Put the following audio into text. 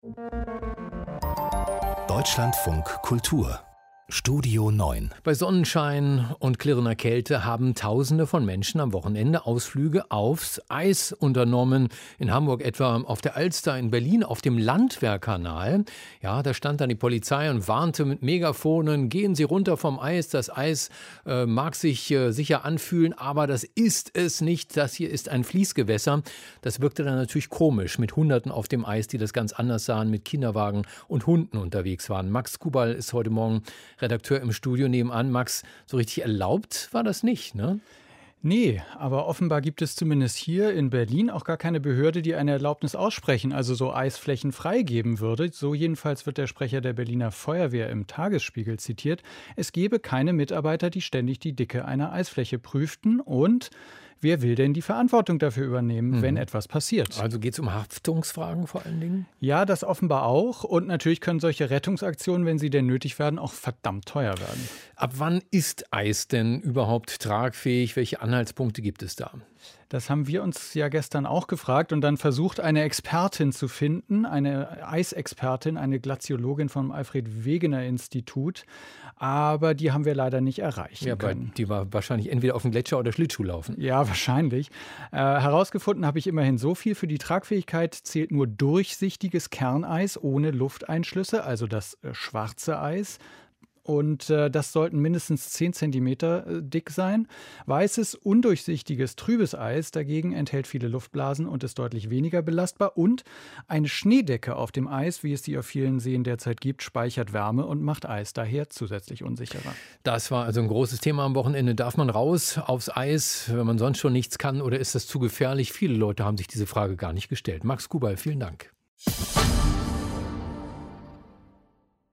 Deutschlandfunk Kultur Studio 9. Bei Sonnenschein und klirrender Kälte haben Tausende von Menschen am Wochenende Ausflüge aufs Eis unternommen. In Hamburg etwa auf der Alster, in Berlin auf dem Landwehrkanal. Ja, da stand dann die Polizei und warnte mit Megafonen, gehen Sie runter vom Eis. Das Eis mag sich sicher anfühlen, aber das ist es nicht. Das hier ist ein Fließgewässer. Das wirkte dann natürlich komisch mit Hunderten auf dem Eis, die das ganz anders sahen, mit Kinderwagen und Hunden unterwegs waren. Max Kubal ist heute Morgen Redakteur im Studio nebenan. Max, so richtig erlaubt war das nicht, ne? Nee, aber offenbar gibt es zumindest hier in Berlin auch gar keine Behörde, die eine Erlaubnis aussprechen, also so Eisflächen freigeben würde. So jedenfalls wird der Sprecher der Berliner Feuerwehr im Tagesspiegel zitiert. Es gebe keine Mitarbeiter, die ständig die Dicke einer Eisfläche prüften und wer will denn die Verantwortung dafür übernehmen, wenn etwas passiert? Also geht es um Haftungsfragen vor allen Dingen? Ja, das offenbar auch. Und natürlich können solche Rettungsaktionen, wenn sie denn nötig werden, auch verdammt teuer werden. Ab wann ist Eis denn überhaupt tragfähig? Welche Anhaltspunkte gibt es da? Das haben wir uns ja gestern auch gefragt und dann versucht, eine Expertin zu finden, eine Eisexpertin, eine Glaziologin vom Alfred-Wegener-Institut. Aber die haben wir leider nicht erreichen können. Die war wahrscheinlich entweder auf dem Gletscher oder Schlittschuhlaufen. Ja, wahrscheinlich. Herausgefunden habe ich immerhin so viel. Für die Tragfähigkeit zählt nur durchsichtiges Kerneis ohne Lufteinschlüsse, also das schwarze Eis. Und das sollten mindestens 10 Zentimeter dick sein. Weißes, undurchsichtiges, trübes Eis dagegen enthält viele Luftblasen und ist deutlich weniger belastbar. Und eine Schneedecke auf dem Eis, wie es die auf vielen Seen derzeit gibt, speichert Wärme und macht Eis daher zusätzlich unsicherer. Das war also ein großes Thema am Wochenende. Darf man raus aufs Eis, wenn man sonst schon nichts kann, oder ist das zu gefährlich? Viele Leute haben sich diese Frage gar nicht gestellt. Max Kubal, vielen Dank.